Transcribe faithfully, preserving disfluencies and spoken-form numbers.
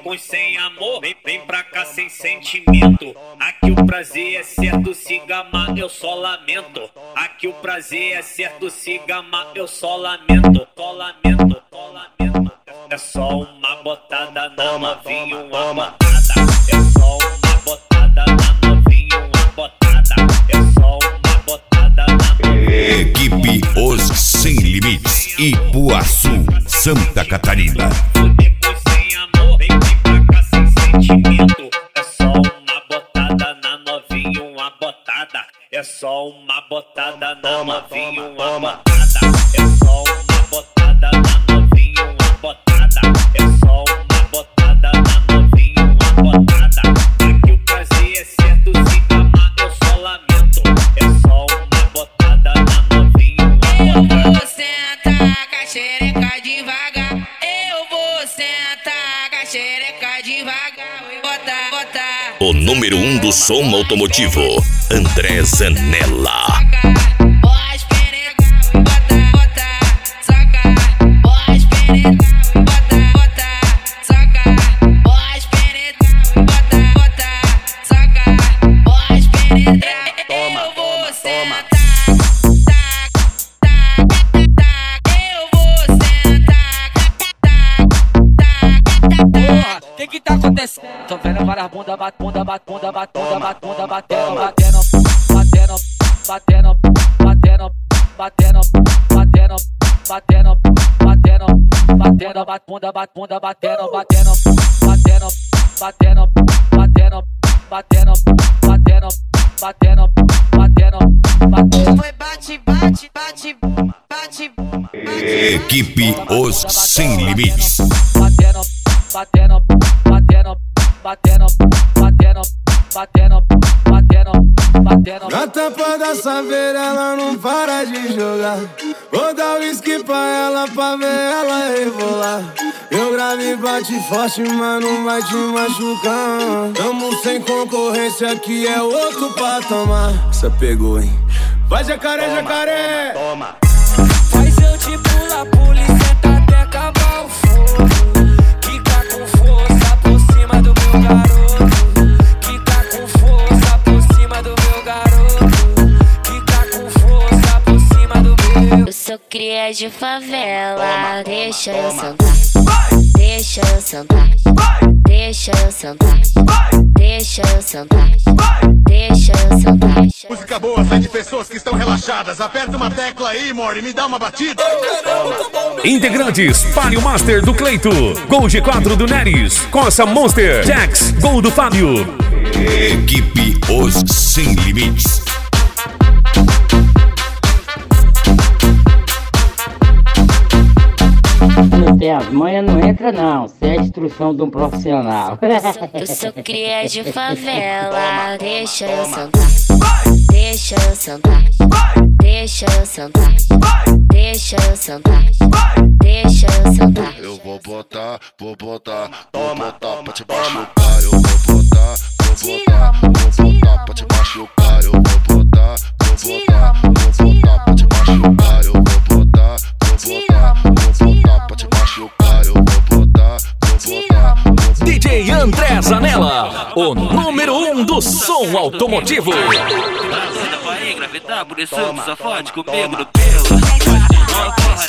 com sem amor, vem, vem pra cá sem sentimento. Aqui o prazer é certo, se gamar eu só lamento. Aqui o prazer é certo, se gamar eu só lamento. Só lamento, só lamento. É só uma botada na novinha, uma botada. É só uma botada na novinha, uma botada. É só uma botada na novinha. Equipe Os Sem Limites, Ipuaçu, Santa Catarina. É só uma botada na novinha, uma botada. É só uma botada na novinha, uma botada. É só uma botada na novinha, uma botada. É só uma botada na novinha, uma botada. Aqui o prazer é certo, se gamar eu só lamento. É só uma botada na novinha, uma botada. Eu vou sentar com a xereca devagar. Eu vou sentar com a xereca devagar. O número um do som automotivo, André Zanella. Pode penegar, bota, bota, soca. Pode penegar, bota, bota, soca. Pode penegar, bota, bota, soca. Pode penetrar, eu vou sentar. Eu vou sentar. Porra, o que que tá acontecendo? Tô vendo várias bunda, bat, bunda, bat, bunda, bat, bunda, bat, bunda, batendo, batendo, batendo, batendo, batendo, batendo, batendo, batendo, batendo, batendo, bat, bunda, bat, bunda, batendo, batendo, batendo, batendo, batendo, batendo, batendo, batendo, batendo, batendo. Foi bate, bate, bate, bate, bate. Equipe Os Sem Limites. Batendo, batendo, batendo, batendo, batendo, batendo, batendo, batendo. Na tampa da saveira ela não para de jogar. Vou dar whisky pra ela pra ver ela rebolar. Meu grave bate forte, mas não vai te machucar. Tamo sem concorrência, aqui é outro patamar. Essa pegou, hein? Vai jacaré, jacaré! Toma! Faz eu te pular, pula e senta até acabar o fogo. Quica com força por cima do meu garoto. Quica com força por cima do meu garoto. Quica com força por cima do meu. Eu sou cria de favela. Deixa eu sentar. Deixa eu sentar. Deixa eu sentar. Deixa eu sentar. Deixa eu sentar. Música boa sai de pessoas que estão relaxadas. Aperta uma tecla aí, Mori, me dá uma batida. Integrantes: Palio Master do Cleito, Gol G quatro do Neres, Corsa Monster, Jax, Gol do Fábio. Equipe Os Sem Limites. Não tem as manhas, não entra não. Isso é a instrução de um profissional. Eu sou cria de favela. Deixa eu sentar. Deixa eu sentar. Deixa eu sentar. Deixa eu sentar. Deixa eu sentar. Eu vou botar, vou botar, vou botar pra te machucar. Eu vou botar, vou botar, vou botar pra te machucar. Eu vou botar, vou botar, vou botar pra te machucar. Eu vou botar, vou botar, vou botar pra te machucar. Eu vou botar, vou botar, vou botar. D J André Zanella, o número um do som automotivo. Vai engravidar, por isso tu só fode comigo no pelo. Não corra